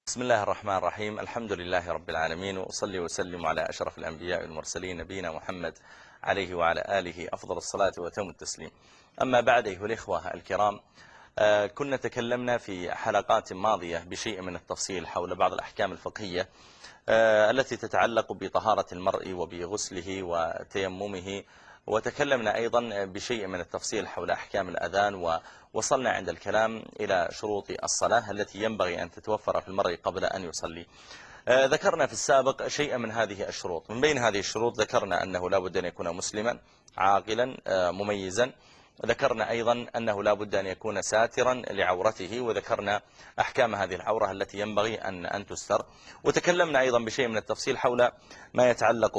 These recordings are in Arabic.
بسم الله الرحمن الرحيم. الحمد لله رب العالمين، وأصلي وسلم على أشرف الأنبياء والمرسلين نبينا محمد عليه وعلى آله أفضل الصلاة وأتم التسليم. أما بعد أيها الإخوة الكرام، كنا تكلمنا في حلقات ماضية بشيء من التفصيل حول بعض الأحكام الفقهية التي تتعلق بطهارة المرء وبغسله وتيممه، وتكلمنا أيضا بشيء من التفصيل حول أحكام الأذان، ووصلنا عند الكلام إلى شروط الصلاة التي ينبغي أن تتوفر في المرء قبل أن يصلي. ذكرنا في السابق شيئا من هذه الشروط. من بين هذه الشروط ذكرنا أنه لا بد أن يكون مسلما عاقلا مميزا. ذكرنا أيضا أنه لا بد أن يكون ساترا لعورته، وذكرنا أحكام هذه العورة التي ينبغي أن تستر. وتكلمنا أيضا بشيء من التفصيل حول ما يتعلق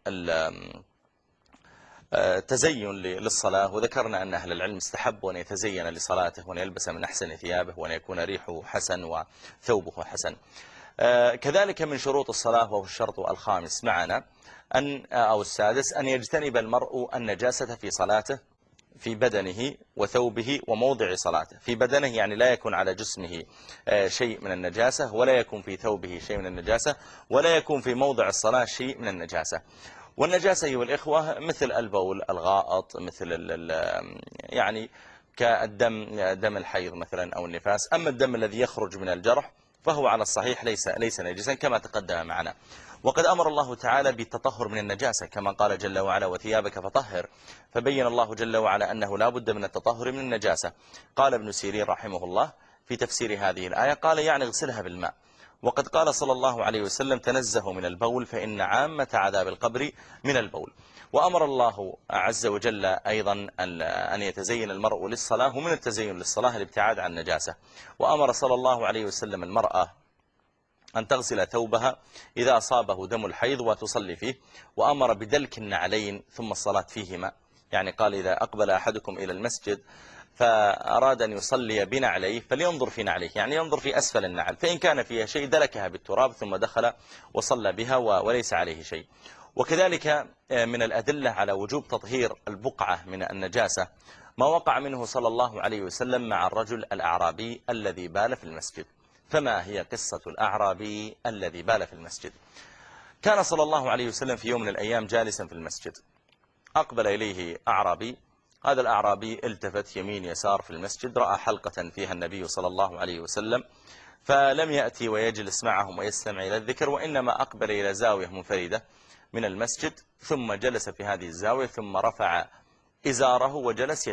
بالتزين للصلاة، وذكرنا أن أهل العلم استحبوا أن يتزين لصلاته وأن يلبس من أحسن ثيابه وأن يكون ريحه حسن وثوبه حسن. كذلك من شروط الصلاة، وهو الشرط الخامس معنا أو السادس، أن يجتنب المرء النجاسة في صلاته، في بدنه وثوبه وموضع صلاته. في بدنه يعني لا يكون على جسمه شيء من النجاسة، ولا يكون في ثوبه شيء من النجاسة، ولا يكون في موضع الصلاة شيء من النجاسة. والنجاسة أيها الإخوة مثل البول، الغائط، مثل يعني كالدم، دم الحيض مثلا أو النفاس. أما الدم الذي يخرج من الجرح فهو على الصحيح ليس نجسا كما تقدم معنا. وقد أمر الله تعالى بالتطهر من النجاسة كما قال جل وعلا: وثيابك فطهر. فبين الله جل وعلا أنه لا بد من التطهر من النجاسة. قال ابن سيرين رحمه الله في تفسير هذه الآية، قال يعني اغسلها بالماء. وقد قال صلى الله عليه وسلم: تنزهوا من البول فإن عامة عذاب القبر من البول. وأمر الله عز وجل أيضا أن يتزين المرء للصلاة، ومن التزين للصلاة الابتعاد عن النجاسة. وأمر صلى الله عليه وسلم المرأة أن تغسل ثوبها إذا أصابه دم الحيض وتصلي فيه. وأمر بدلك النعلين ثم الصلاة فيهما، يعني قال: إذا أقبل أحدكم إلى المسجد فأراد أن يصلي بنعليه فلينظر في نعليه، يعني ينظر في أسفل النعل، فإن كان فيها شيء دلكها بالتراب ثم دخل وصلى بها وليس عليه شيء. وكذلك من الأدلة على وجوب تطهير البقعة من النجاسة ما وقع منه صلى الله عليه وسلم مع الرجل الأعرابي الذي بال في المسجد. فما هي قصة الأعرابي الذي بال في المسجد؟ كان صلى الله عليه وسلم في يوم من الأيام جالسا في المسجد، أقبل إليه أعرابي. هذا الأعرابي التفت يمين يسار في المسجد، رأى حلقة فيها النبي صلى الله عليه وسلم، فلم يأتي ويجلس معهم ويستمع إلى الذكر، وإنما أقبل إلى زاوية منفردة من المسجد، ثم جلس في هذه الزاوية، ثم رفع إزاره وجلس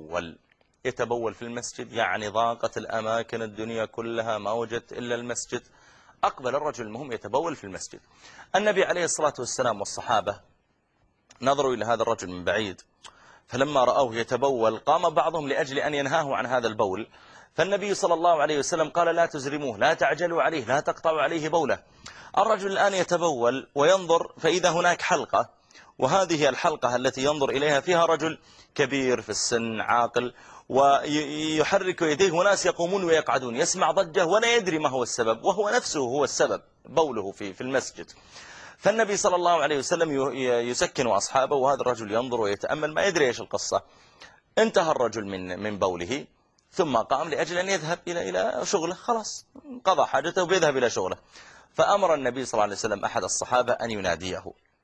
يتبول في المسجد. يعني ضاقت الأماكن الدنيا كلها، ما وجدت إلا المسجد. أقبل الرجل المهم يتبول في المسجد. النبي عليه الصلاة والسلام والصحابة نظروا إلى هذا الرجل من بعيد، فلما رأوه يتبول قام بعضهم لأجل أن ينهاه عن هذا البول. فالنبي صلى الله عليه وسلم قال: لا تزرموه، لا تعجلوا عليه، لا تقطعوا عليه بوله. الرجل الآن يتبول وينظر فإذا هناك حلقة، وهذه الحلقة التي ينظر إليها فيها رجل كبير في السن عاقل، ويحرك يديه، وناس يقومون ويقعدون، يسمع ضجة ولا يدري ما هو السبب، وهو نفسه هو السبب، بوله في المسجد. فالنبي صلى الله عليه وسلم يسكن أصحابه، وهذا الرجل ينظر ويتأمل، ما يدري إيش القصة. انتهى الرجل من بوله، ثم قام لأجل أن يذهب إلى شغله، خلاص قضى حاجته وبيذهب إلى شغله. فأمر النبي صلى الله عليه وسلم أحد الصحابة أن يناديه،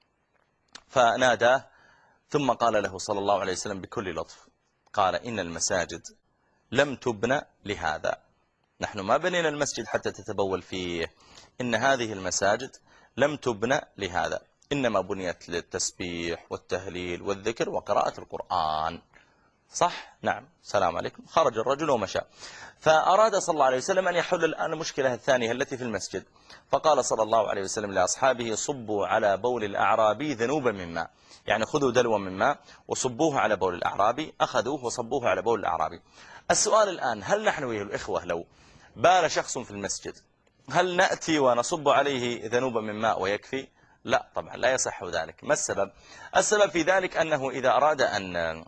فناداه، ثم قال له صلى الله عليه وسلم بكل لطف، قال: إن المساجد لم تبنى لهذا، نحن ما بنينا المسجد حتى تتبول فيه، إن هذه المساجد لم تبنى لهذا، إنما بنيت للتسبيح والتهليل والذكر وقراءة القرآن. صح؟ نعم. السلام عليكم. خرج الرجل ومشى. فأراد صلى الله عليه وسلم أن يحل الآن المشكلة الثانية التي في المسجد، فقال صلى الله عليه وسلم لأصحابه: صبوا على بول الأعرابي ذنوبا من ماء، يعني خذوا دلوا من ماء وصبوه على بول الأعرابي. أخذوه وصبوه على بول الأعرابي. السؤال الآن: هل نحن أيها الإخوة لو بال شخص في المسجد هل نأتي ونصب عليه ذنوبا من ماء ويكفي؟ لا طبعا، لا يصح ذلك. ما السبب؟ السبب في ذلك أنه إذا أراد أن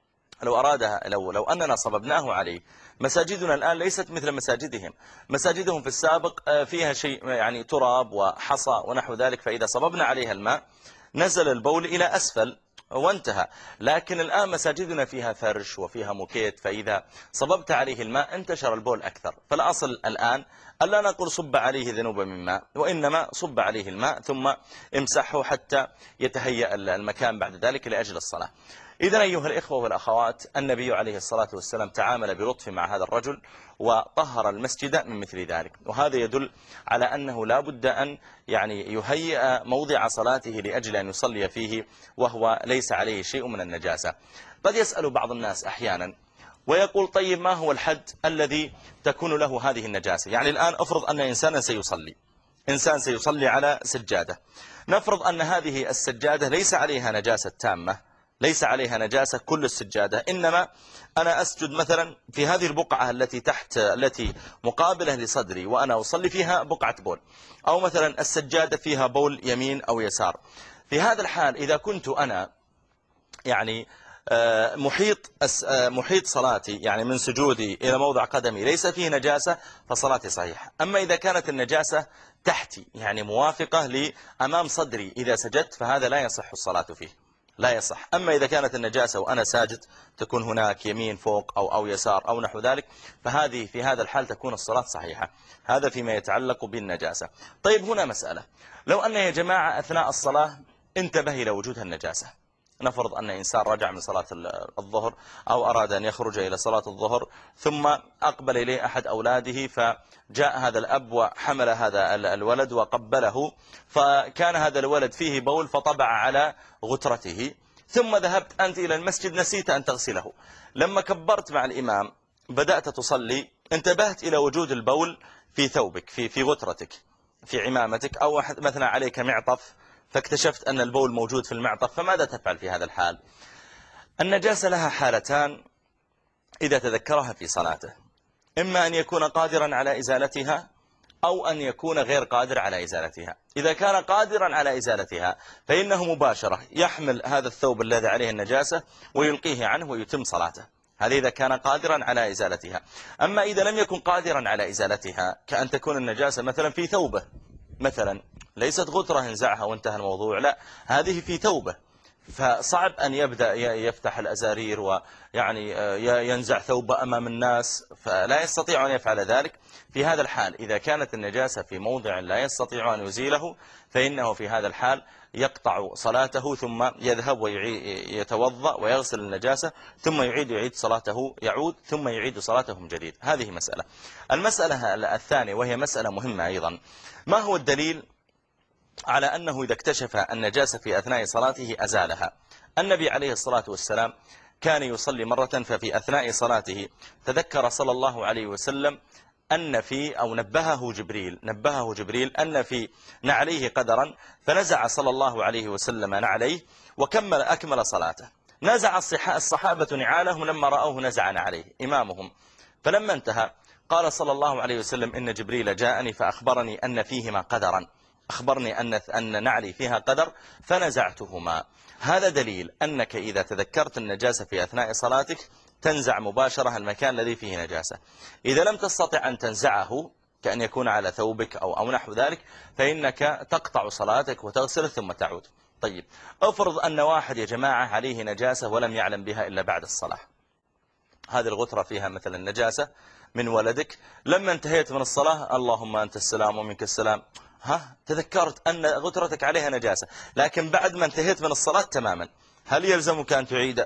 لو أننا صببناه عليه، مساجدنا الآن ليست مثل مساجدهم. مساجدهم في السابق فيها شيء يعني تراب وحصى ونحو ذلك، فإذا صببنا عليها الماء نزل البول إلى أسفل، وانتهى. لكن الآن مساجدنا فيها فرش وفيها موكيت، فإذا صببت عليه الماء انتشر البول أكثر. فالأصل الآن ألا نقول صب عليه ذنوب من ماء، وإنما صب عليه الماء ثم امسحه حتى يتهيأ المكان بعد ذلك لأجل الصلاة. إذن أيها الإخوة والأخوات، النبي عليه الصلاة والسلام تعامل بلطف مع هذا الرجل وطهر المسجد من مثل ذلك، وهذا يدل على أنه لا بد أن يهيئ موضع صلاته لأجل أن يصلي فيه وهو ليس عليه شيء من النجاسة. قد يسأل بعض الناس أحيانا ويقول طيب ما هو الحد الذي تكون له هذه النجاسة؟ يعني الآن أفرض أن إنسان سيصلي على سجادة، نفرض أن هذه السجادة ليس عليها نجاسة تامة، ليس عليها نجاسة كل السجادة، إنما أنا أسجد مثلا في هذه البقعة التي مقابلة لصدري وأنا أصلي فيها بقعة بول، أو مثلا السجادة فيها بول يمين أو يسار. في هذا الحال إذا كنت أنا محيط صلاتي من سجودي إلى موضع قدمي ليس فيه نجاسة فصلاتي صحيحة. أما إذا كانت النجاسة تحتي موافقة لأمام صدري إذا سجدت فهذا لا يصح الصلاة فيه، لا يصح. أما إذا كانت النجاسة وأنا ساجد تكون هناك يمين فوق أو يسار أو نحو ذلك، فهذه في هذا الحال تكون الصلاة صحيحة. هذا فيما يتعلق بالنجاسة. طيب هنا مسألة، لو أن يا جماعة أثناء الصلاة انتبه إلى وجود النجاسة، نفرض أن إنسان رجع من صلاة الظهر أو أراد أن يخرج إلى صلاة الظهر، ثم أقبل إليه أحد أولاده، فجاء هذا الأب وحمل هذا الولد وقبله، فكان هذا الولد فيه بول فطبع على غترته، ثم ذهبت أنت إلى المسجد نسيت أن تغسله. لما كبرت مع الإمام بدأت تصلي انتبهت إلى وجود البول في ثوبك، في غترتك، في عمامتك، أو مثلا عليك معطف فاكتشفت أن البول موجود في المعطف، فماذا تفعل في هذا الحال؟ النجاسة لها حالتان إذا تذكرها في صلاته، إما أن يكون قادرا على إزالتها أو أن يكون غير قادر على إزالتها. إذا كان قادرا على إزالتها فإنه مباشرة يحمل هذا الثوب الذي عليه النجاسة ويلقيه عنه ويتم صلاته، هذا إذا كان قادرا على إزالتها. أما إذا لم يكن قادرا على إزالتها، كأن تكون النجاسة مثلا في ثوبه، مثلا ليست غترة انزعها وانتهى الموضوع، لا، هذه في ثوبه، فصعب أن يبدأ يفتح الأزارير ينزع ثوبه أمام الناس، فلا يستطيع أن يفعل ذلك. في هذا الحال إذا كانت النجاسة في موضع لا يستطيع أن يزيله فإنه في هذا الحال يقطع صلاته ثم يذهب ويتوضأ ويغسل النجاسة ثم يعيد صلاته، ثم يعيد صلاته من جديد. هذه مسألة. المسألة الثانية وهي مسألة مهمة أيضا، ما هو الدليل على أنه إذا اكتشف النجاسة في أثناء صلاته أزالها؟ النبي عليه الصلاة والسلام كان يصلي مرة، ففي أثناء صلاته تذكر صلى الله عليه وسلم أن نبهه جبريل أن في نعليه قدرا، فنزع صلى الله عليه وسلم نعليه أكمل صلاته. نزع الصحابة نعالهم لما رأوه نزع نعليه إمامهم، فلما انتهى قال صلى الله عليه وسلم إن جبريل جاءني فأخبرني أن فيهما قدرا، أخبرني أن نعلي فيها قدر فنزعتهما. هذا دليل أنك إذا تذكرت النجاسة في أثناء صلاتك تنزع مباشرة المكان الذي فيه نجاسة. إذا لم تستطع أن تنزعه كأن يكون على ثوبك أو نحو ذلك فإنك تقطع صلاتك وتغسل ثم تعود. طيب افرض أن واحد يا جماعة عليه نجاسة ولم يعلم بها إلا بعد الصلاة، هذه الغترة فيها مثلا نجاسة من ولدك، لما انتهيت من الصلاة اللهم أنت السلام ومنك السلام، تذكرت أن غترتك عليها نجاسة، لكن بعد ما انتهيت من الصلاة تماما، هل يلزمك أن تعيد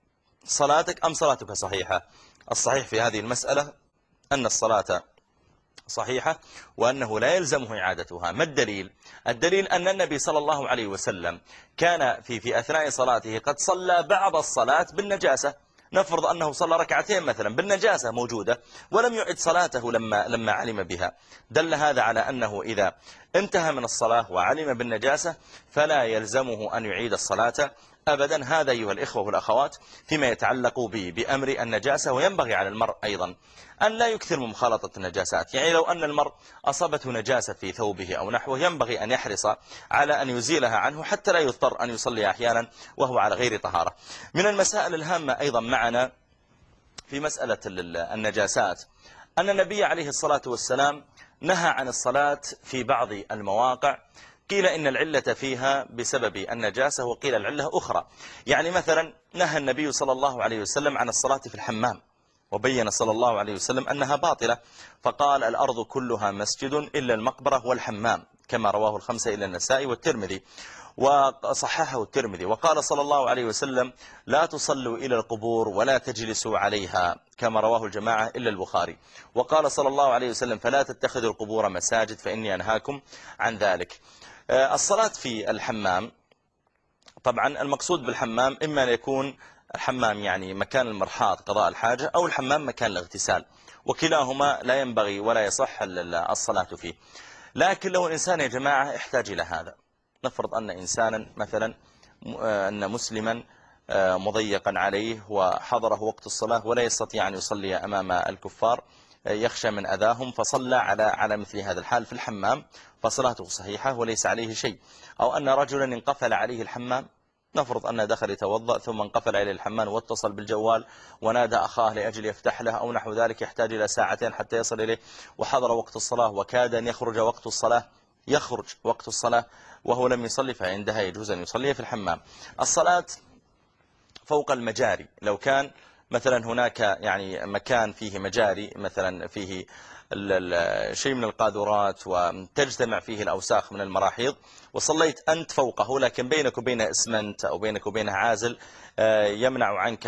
صلاتك أم صلاتك صحيحة؟ الصحيح في هذه المسألة أن الصلاة صحيحة وأنه لا يلزمه إعادتها. ما الدليل؟ الدليل أن النبي صلى الله عليه وسلم كان في أثناء صلاته قد صلى بعض الصلاة بالنجاسة، نفرض أنه صلى ركعتين مثلا بالنجاسة موجودة ولم يعد صلاته لما علم بها. دل هذا على أنه إذا انتهى من الصلاة وعلم بالنجاسة فلا يلزمه أن يعيد الصلاة أبدا. هذا أيها الإخوة والأخوات فيما يتعلق بأمر النجاسة. وينبغي على المرء أيضا أن لا يكثر من مخالطة النجاسات، لو أن المرء أصابته نجاسة في ثوبه أو نحوه ينبغي أن يحرص على أن يزيلها عنه حتى لا يضطر أن يصلي أحيانا وهو على غير طهارة. من المسائل الهامة أيضا معنا في مسألة النجاسات أن النبي عليه الصلاة والسلام نهى عن الصلاة في بعض المواقع قيل إن العلة فيها بسبب النجاسة، وقيل العلة أخرى. يعني مثلا نهى النبي صلى الله عليه وسلم عن الصلاة في الحمام، وبين صلى الله عليه وسلم أنها باطلة، فقال الأرض كلها مسجد إلا المقبرة والحمام، كما رواه الخمسة إلا النسائي والترمذي، وصححه الترمذي. وقال صلى الله عليه وسلم لا تصلوا إلى القبور ولا تجلسوا عليها، كما رواه الجماعة إلا البخاري. وقال صلى الله عليه وسلم فلا تتخذوا القبور مساجد فإني أنهاكم عن ذلك. الصلاة في الحمام، طبعا المقصود بالحمام إما أن يكون الحمام يعني مكان المرحاض قضاء الحاجة، أو الحمام مكان الاغتسال، وكلاهما لا ينبغي ولا يصح الصلاة فيه. لكن لو الإنسان يا جماعة احتاج إلى هذا، نفرض أن إنسانا مثلا أن مسلما مضيقا عليه وحضره وقت الصلاة ولا يستطيع أن يصلي أمام الكفار، يخشى من أذاهم، فصلى على مثل هذا الحال في الحمام، فصلاته صحيحة وليس عليه شيء. أو أن رجلا انقفل عليه الحمام، نفرض أنه دخل يتوضأ ثم انقفل عليه الحمام واتصل بالجوال ونادى أخاه لأجل يفتح له أو نحو ذلك، يحتاج إلى ساعتين حتى يصل إليه، وحضر وقت الصلاة وكاد أن يخرج وقت الصلاة وهو لم يصلي، فعندها يجوز أن يصلي في الحمام. الصلاة فوق المجاري، لو كان مثلا هناك يعني مكان فيه مجاري، مثلا فيه شيء من القاذورات وتجتمع فيه الأوساخ من المراحيض، وصليت أنت فوقه لكن بينك وبينه إسمنت أو بينك وبينه عازل يمنع عنك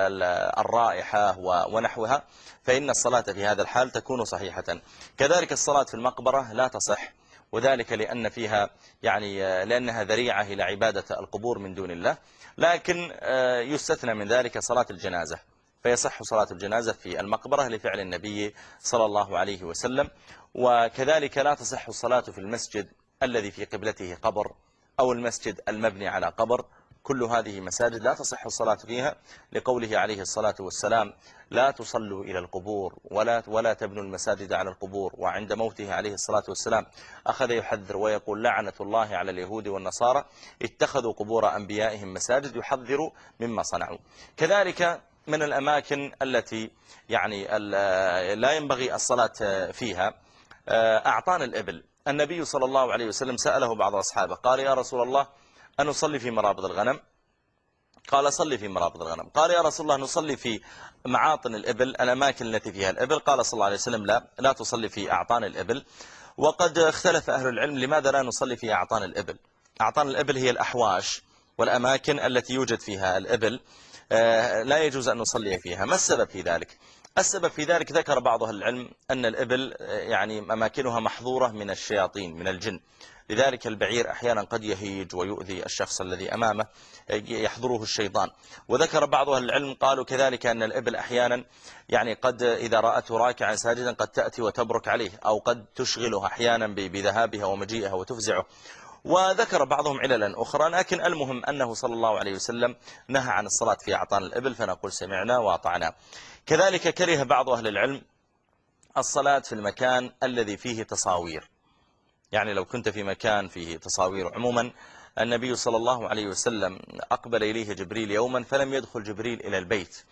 الرائحة ونحوها، فإن الصلاة في هذا الحال تكون صحيحة. كذلك الصلاة في المقبرة لا تصح، وذلك لأن فيها يعني لأنها ذريعة إلى عبادة القبور من دون الله. لكن يستثنى من ذلك صلاة الجنازة، فيصح صلاة الجنازة في المقبرة لفعل النبي صلى الله عليه وسلم. وكذلك لا تصح الصلاة في المسجد الذي في قبلته قبر، أو المسجد المبني على قبر، كل هذه مساجد لا تصح الصلاة فيها، لقوله عليه الصلاة والسلام لا تصلوا إلى القبور ولا تبنوا المساجد على القبور. وعند موته عليه الصلاة والسلام أخذ يحذر ويقول لعنة الله على اليهود والنصارى اتخذوا قبور أنبيائهم مساجد، يحذر مما صنعوا. كذلك من الأماكن التي يعني لا ينبغي الصلاة فيها أعطان الإبل. النبي صلى الله عليه وسلم سأله بعض أصحابه قال يا رسول الله أن نصلي في مرابض الغنم؟ قال صلي في مرابض الغنم. قال يا رسول الله نصلي في معاطن الإبل، الأماكن التي فيها الإبل؟ قال صلى الله عليه وسلم لا تصلي في أعطان الإبل. وقد اختلف أهل العلم لماذا لا نصلي في أعطان الإبل. أعطان الإبل هي الأحواش والأماكن التي يوجد فيها الإبل، لا يجوز أن نصلي فيها. ما السبب في ذلك؟ السبب في ذلك ذكر بعض أهل العلم أن الإبل يعني أماكنها محظورة من الشياطين من الجن، لذلك البعير أحيانا قد يهيج ويؤذي الشخص الذي أمامه، يحضره الشيطان. وذكر بعض أهل العلم قالوا كذلك أن الإبل أحيانا يعني قد إذا رأته راكعا ساجدا قد تأتي وتبرك عليه، أو قد تشغله أحيانا بذهابها ومجيئها وتفزعه. وذكر بعضهم عللا أخرى، لكن المهم أنه صلى الله عليه وسلم نهى عن الصلاة في أعطان الإبل، فنقول سمعنا وأطعنا. كذلك كره بعض أهل العلم الصلاة في المكان الذي فيه تصاوير، يعني لو كنت في مكان فيه تصاوير. عموما النبي صلى الله عليه وسلم أقبل إليه جبريل يوما فلم يدخل جبريل إلى البيت،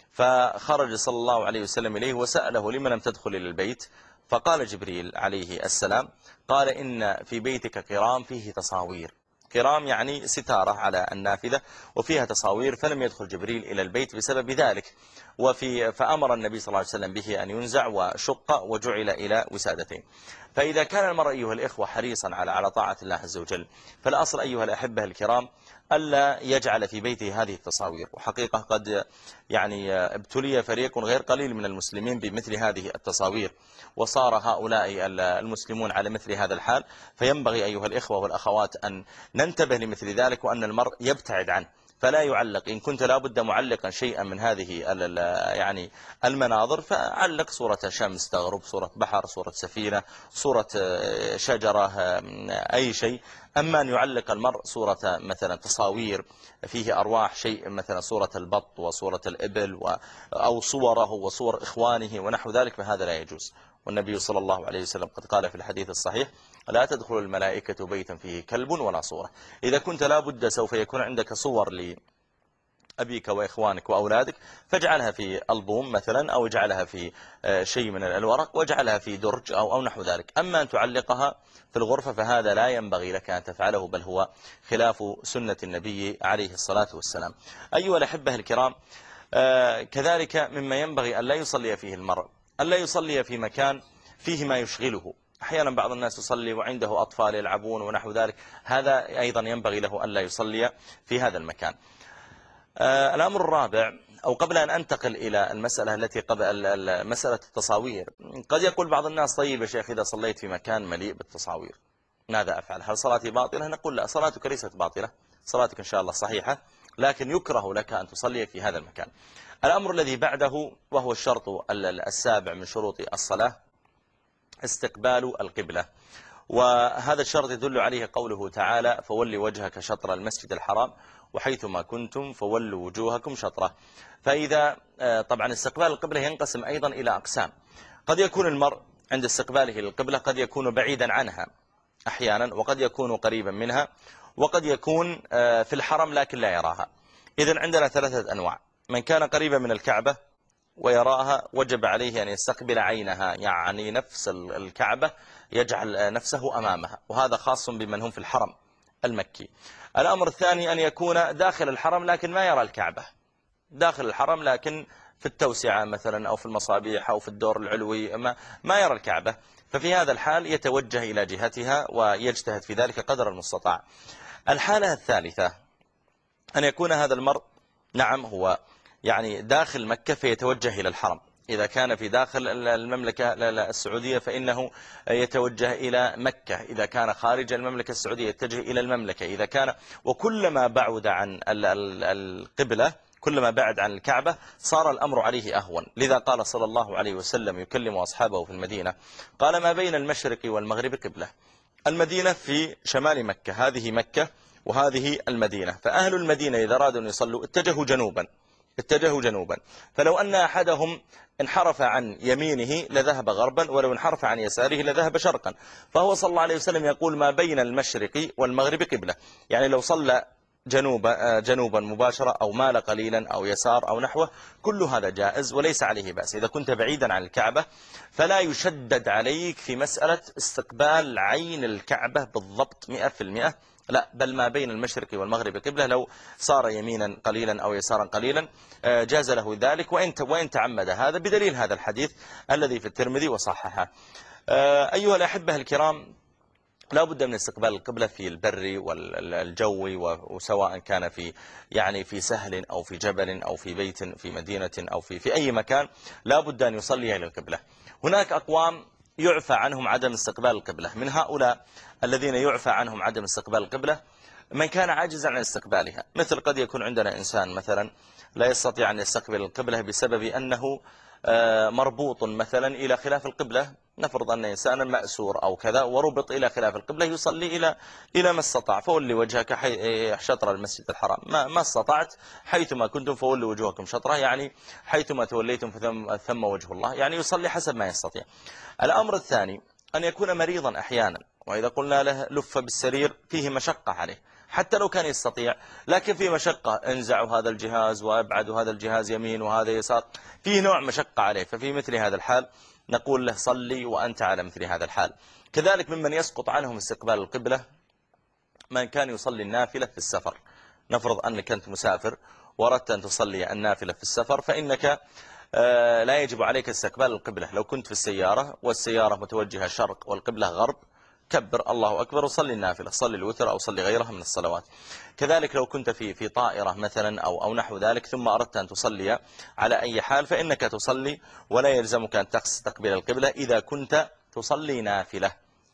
فخرج صلى الله عليه وسلم إليه وسأله لما لم تدخل إلى البيت؟ فقال جبريل عليه السلام قال إن في بيتك قرام فيه تصاوير. قرام يعني ستارة على النافذة وفيها تصاوير، فلم يدخل جبريل إلى البيت بسبب ذلك. فأمر النبي صلى الله عليه وسلم به أن ينزع وشق وجعل إلى وسادتين. فإذا كان المرء أيها الإخوة حريصا على طاعة الله عز وجل، فالأصل أيها الأحبة الكرام ألا يجعل في بيته هذه التصاوير. وحقيقة قد يعني ابتلي فريق غير قليل من المسلمين بمثل هذه التصاوير، وصار هؤلاء المسلمون على مثل هذا الحال. فينبغي أيها الإخوة والأخوات أن ننتبه لمثل ذلك، وأن المرء يبتعد عنه، فلا يعلق. إن كنت لابد معلقا شيئا من هذه يعني المناظر، فعلق صورة شمس تغرب، صورة بحر، صورة سفينة، صورة شجرة، أي شيء. أما أن يعلق المرء صورة مثلا تصاوير فيه أرواح شيء، مثلا صورة البط وصورة الإبل أو صوره وصور إخوانه ونحو ذلك، فهذا لا يجوز. والنبي صلى الله عليه وسلم قد قال في الحديث الصحيح لا تدخل الملائكة بيتا فيه كلب ولا صورة. إذا كنت لابد سوف يكون عندك صور أبيك وإخوانك وأولادك، فاجعلها في ألبوم مثلا، أو اجعلها في شيء من الورق، واجعلها في درج أو نحو ذلك. أما أن تعلقها في الغرفة فهذا لا ينبغي لك أن تفعله، بل هو خلاف سنة النبي عليه الصلاة والسلام. أيها الأحبة الكرام، كذلك مما ينبغي أن لا يصلي فيه المرء، أن لا يصلي في مكان فيه ما يشغله. أحيانا بعض الناس يصلي وعنده أطفال يلعبون ونحو ذلك، هذا أيضا ينبغي له أن لا يصلي في هذا المكان. الأمر الرابع، أو قبل أن أنتقل إلى المسألة التي قبل مسألة التصاوير، قد يقول بعض الناس: طيب يا شيخ، إذا صليت في مكان مليء بالتصاوير ماذا أفعل؟ هل صلاتي باطلة؟ نقول لا، صلاتك ليست باطلة، صلاتك إن شاء الله صحيحة، لكن يكره لك أن تصلي في هذا المكان. الأمر الذي بعده، وهو الشرط السابع من شروط الصلاة، استقبال القبلة. وهذا الشرط يدل عليه قوله تعالى: فول وجهك شطر المسجد الحرام وحيثما كنتم فولوا وجوهكم شطره. فإذا طبعا استقبال القبلة ينقسم أيضا إلى أقسام. قد يكون المرء عند استقباله للقبلة قد يكون بعيدا عنها أحيانا، وقد يكون قريبا منها، وقد يكون في الحرم لكن لا يراها. إذن عندنا ثلاثة أنواع: من كان قريبا من الكعبة ويراها وجب عليه أن يستقبل عينها، يعني نفس الكعبة يجعل نفسه أمامها، وهذا خاص بمن هم في الحرم المكي. الأمر الثاني أن يكون داخل الحرم لكن ما يرى الكعبة، داخل الحرم لكن في التوسعة مثلا أو في المصابيح أو في الدور العلوي ما يرى الكعبة، ففي هذا الحال يتوجه إلى جهتها ويجتهد في ذلك قدر المستطاع. الحالة الثالثة أن يكون هذا المرء نعم هو يعني داخل مكة فيتوجه إلى الحرم. إذا كان في داخل المملكة السعودية فإنه يتوجه إلى مكة، إذا كان خارج المملكة السعودية يتجه إلى المملكة، إذا كان، وكلما بعد عن القبلة كلما بعد عن الكعبة صار الأمر عليه أهون. لذا قال صلى الله عليه وسلم يكلم أصحابه في المدينة، قال: ما بين المشرق والمغرب قبلة. المدينة في شمال مكة، هذه مكة وهذه المدينة، فأهل المدينة إذا أرادوا أن يصلوا اتجهوا جنوبا، فلو أن أحدهم انحرف عن يمينه لذهب غربا، ولو انحرف عن يساره لذهب شرقا. فهو صلى الله عليه وسلم يقول: ما بين المشرق والمغرب قبلة، يعني لو صلى جنوبا مباشرة أو مال قليلا أو يسار أو نحوه، كل هذا جائز وليس عليه بأس. إذا كنت بعيدا عن الكعبة فلا يشدد عليك في مسألة استقبال عين الكعبة بالضبط 100%، لا، بل ما بين المشرق والمغرب قبلة، لو صار يمينا قليلا أو يسارا قليلا جاز له ذلك، وإن تعمد هذا بدليل هذا الحديث الذي في الترمذي وصححه. أيها الأحبة الكرام، لا بد من استقبال القبلة في البر والجوي، وسواء كان في سهل أو في جبل أو في بيت في مدينة أو في أي مكان، لا بد أن يصلي إلى القبلة. هناك أقوام يعفى عنهم عدم استقبال القبلة. من هؤلاء الذين يعفى عنهم عدم استقبال القبلة من كان عاجزا عن استقبالها، مثل قد يكون عندنا إنسان مثلا لا يستطيع أن يستقبل القبلة بسبب أنه مربوط مثلا إلى خلاف القبلة. نفرض أن إنسانا مأسور أو كذا وربط إلى خلاف القبلة، يصلي إلى ما استطاع. فولي وجهك شطر المسجد الحرام، ما استطعت حيثما كنتم فولوا وجوهكم شطره، يعني حيثما توليتم ثم وجه الله، يعني يصلي حسب ما يستطيع. الأمر الثاني أن يكون مريضا أحيانا، وإذا قلنا له لف بالسرير فيه مشقة عليه، حتى لو كان يستطيع لكن فيه مشقة، انزعوا هذا الجهاز وابعدوا هذا الجهاز يمين وهذا يسار، فيه نوع مشقة عليه. ففي مثل هذا الحال نقول له: صلي وأنت على مثل هذا الحال. كذلك ممن يسقط عنهم استقبال القبلة من كان يصلي النافلة في السفر. نفرض أنك أنت مسافر وردت أن تصلي النافلة في السفر، فإنك لا يجب عليك استقبال القبلة. لو كنت في السيارة والسيارة متوجهة شرق والقبلة غرب، كبر الله أكبر وصلي النافلة، صلي الوتر أو صلي غيرها من الصلوات. كذلك لو كنت في طائرة مثلا أو نحو ذلك، ثم أردت أن تصلي على أي حال، فإنك تصلي ولا يلزمك أن تستقبل القبلة إذا كنت تصلي نافلة.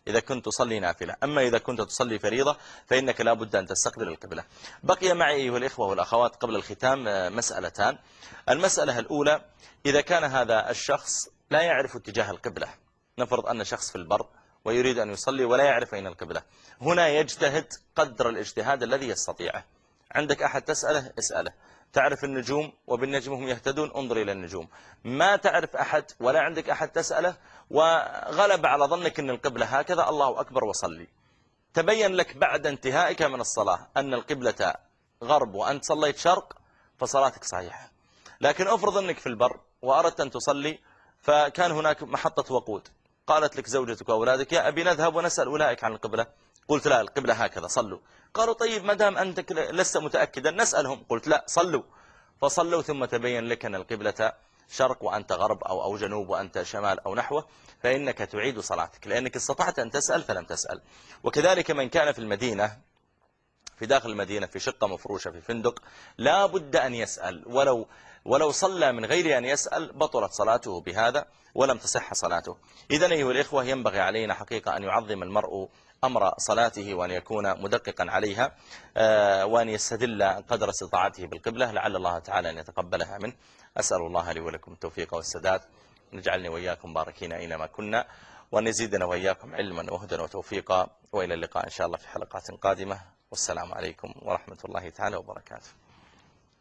أما إذا كنت تصلي فريضة فإنك لا بد أن تستقبل القبلة. بقي معي أيها الإخوة والأخوات قبل الختام مسألتان. المسألة الأولى: إذا كان هذا الشخص لا يعرف اتجاه القبلة، نفرض أن شخص في البر ويريد أن يصلي ولا يعرف أين القبلة، هنا يجتهد قدر الاجتهاد الذي يستطيعه. عندك أحد تسأله، اسأله. تعرف النجوم وبالنجم هم يهتدون، انظر إلى النجوم. ما تعرف أحد ولا عندك أحد تسأله، وغلب على ظنك أن القبلة هكذا، الله أكبر وصلي. تبين لك بعد انتهائك من الصلاة أن القبلة غرب وأنت صليت شرق، فصلاتك صحيحة. لكن افرض أنك في البر وأردت أن تصلي، فكان هناك محطة وقود، قالت لك زوجتك وأولادك يا أبي نذهب ونسأل أولئك عن القبلة، قلت لا، القبلة هكذا صلوا. قالوا طيب ما دام أنت لست متأكدا نسألهم، قلت لا صلوا. فصلوا ثم تبين لك أن القبلة شرق وأنت غرب أو جنوب وأنت شمال أو نحوه، فإنك تعيد صلاتك لأنك استطعت أن تسأل فلم تسأل. وكذلك من كان في المدينة، في داخل المدينة، في شقة مفروشة في فندق، لا بد أن يسأل، ولو صلى من غير أن يسأل بطلت صلاته بهذا ولم تصح صلاته. إذن أيها الإخوة ينبغي علينا حقيقة أن يعظم المرء أمر صلاته وأن يكون مدققا عليها، وأن يستدل قدر استطاعته بالقبلة، لعل الله تعالى أن يتقبلها منه. أسأل الله لي ولكم التوفيق والسداد، نجعلني وإياكم باركين أينما كنا، وأن يزيدنا وإياكم علما وهدى وتوفيقا. وإلى اللقاء إن شاء الله في حلقات قادمة، والسلام عليكم ورحمة الله تعالى وبركاته.